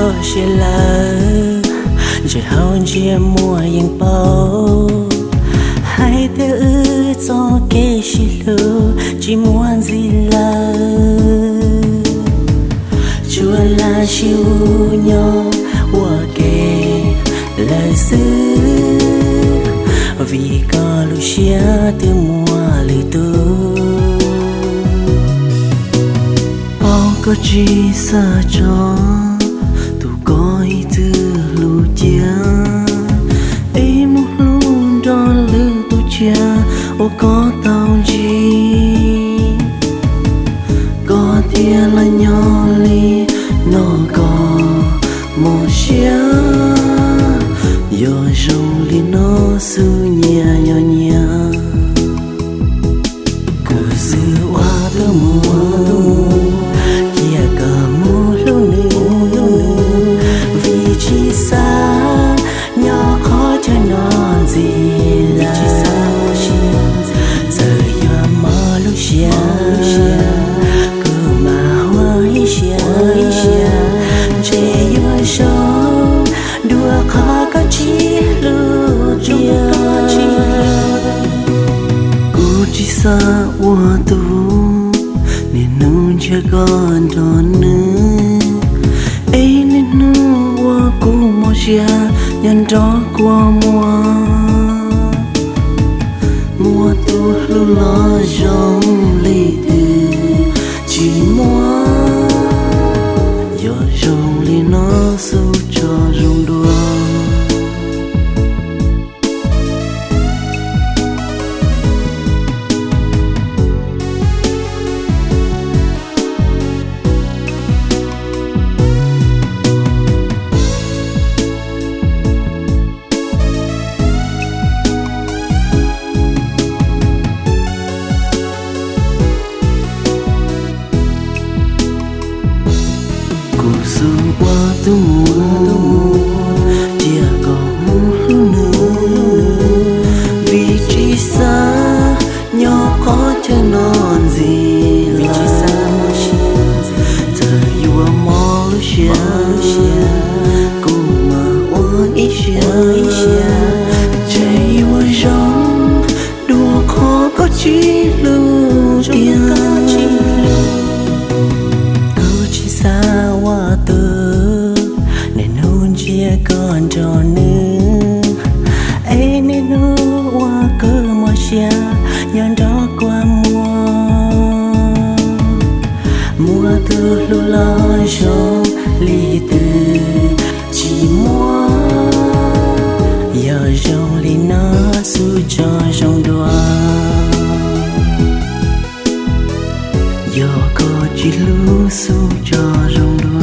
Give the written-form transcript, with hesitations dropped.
cho sẽ lỡ rồi hôn chia mùa yên bao hai thứ cho kê chỉ lỡ chỉ muốn gì lỡ chúa là chiều nhau của kê lời xưa vì có lúc xia từ mùa lì tu bao có chi xa cho tu có ý tư lù chia ấy một luôn đó lư tu chia ô có tao chi có tia là nhỏ li nó có một xia yo rong li nó su nhẹ nhỏ nhẹ cứ sự hoa thơ mùa kia cả mùa lâu nữa vì chỉ xa nhỏ khó cho non gì là giờ yo mơ lúc xia cứ mà hoa ý xia chế yo sống đua khó có chi lưu chia cô chỉ xa qua tu nên nung chưa còn đón nữa ấy nên nung qua cô mò chia nhân đó qua mùa tu lưu lo rong lì từ chỉ mua giờ rong lì nó su cho rong đua sự qua tu mùa chia có mùa nữa vì chỉ xa nhỏ có cho non gì là thời yêu mò lúc xia cô mà oan ý xia chạy yêu rong đùa khó có chi lưu tiền còn trò nữa ấy nên qua cơ mò xia nhân đó qua mùa từ lu lo rong lì từ chỉ mua giờ rong lì nó su cho rong đua giờ có chỉ lu su cho rong đua